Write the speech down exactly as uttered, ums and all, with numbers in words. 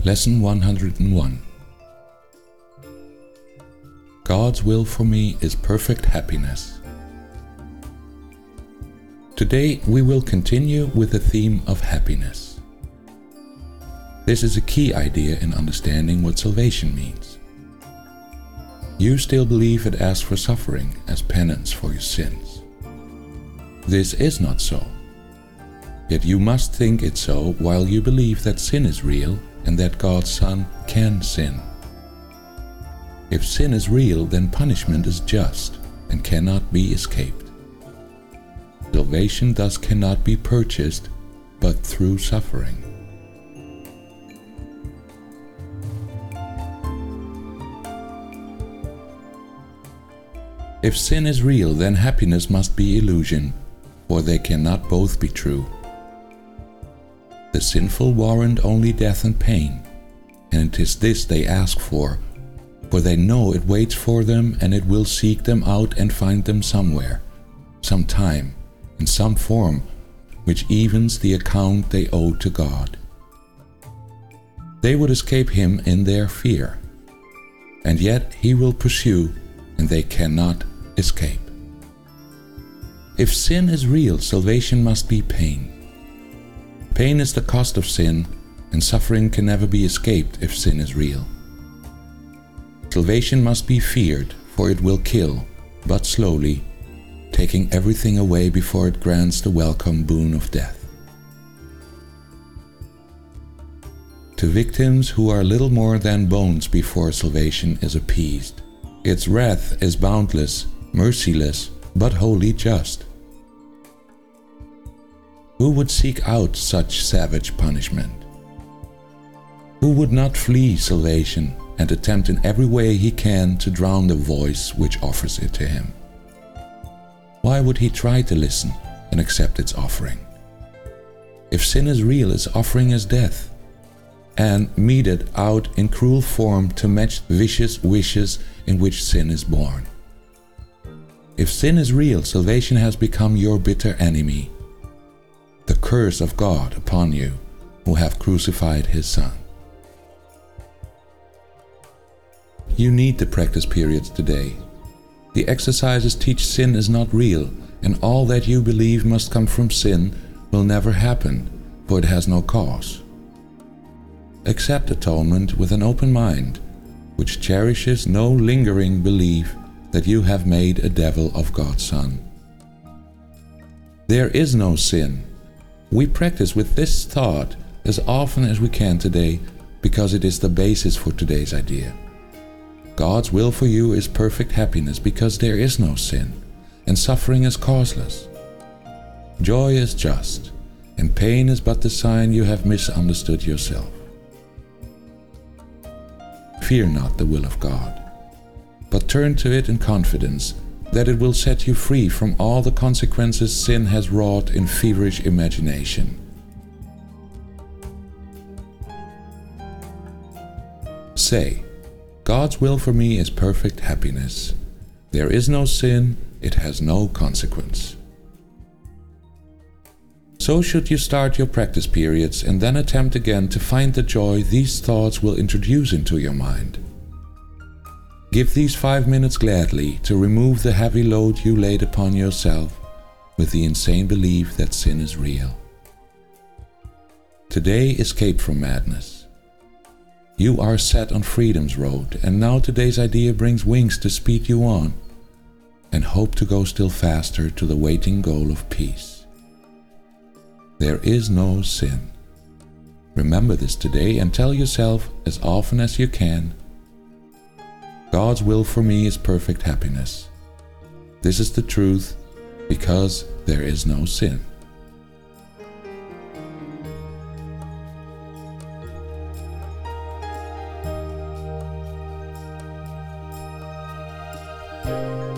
Lesson one hundred one. God's will for me is perfect happiness. Today we will continue with the theme of happiness. This is a key idea in understanding what salvation means. You still believe it asks for suffering as penance for your sins. This is not so. Yet you must think it so while you believe that sin is real and that God's Son can sin. If sin is real, then punishment is just and cannot be escaped. Salvation thus cannot be purchased, but through suffering. If sin is real, then happiness must be illusion, for they cannot both be true. The sinful warrant only death and pain, and it is this they ask for, for they know it waits for them and it will seek them out and find them somewhere, sometime, in some form, which evens the account they owe to God. They would escape Him in their fear, and yet He will pursue, and they cannot escape. If sin is real, salvation must be pain. Pain is the cost of sin, and suffering can never be escaped if sin is real. Salvation must be feared, for it will kill, but slowly, taking everything away before it grants the welcome boon of death. To victims who are little more than bones before salvation is appeased, its wrath is boundless, merciless, but wholly just. Who would seek out such savage punishment? Who would not flee salvation and attempt in every way he can to drown the voice which offers it to him? Why would he try to listen and accept its offering? If sin is real, its offering is death, and meted out in cruel form to match vicious wishes in which sin is born. If sin is real, salvation has become your bitter enemy, the curse of God upon you who have crucified His Son. You need the practice periods today. The exercises teach sin is not real, and all that you believe must come from sin will never happen, for it has no cause. Accept atonement with an open mind, which cherishes no lingering belief that you have made a devil of God's Son. There is no sin. We practice with this thought as often as we can today because it is the basis for today's idea. God's will for you is perfect happiness because there is no sin, and suffering is causeless. Joy is just, and pain is but the sign you have misunderstood yourself. Fear not the will of God, but turn to it in confidence that it will set you free from all the consequences sin has wrought in feverish imagination. Say, God's will for me is perfect happiness. There is no sin, it has no consequence. So should you start your practice periods and then attempt again to find the joy these thoughts will introduce into your mind. Give these five minutes gladly to remove the heavy load you laid upon yourself with the insane belief that sin is real. Today escape from madness. You are set on freedom's road, and now today's idea brings wings to speed you on, and hope to go still faster to the waiting goal of peace. There is no sin. Remember this today and tell yourself as often as you can, God's will for me is perfect happiness. This is the truth, because there is no sin. Thank you.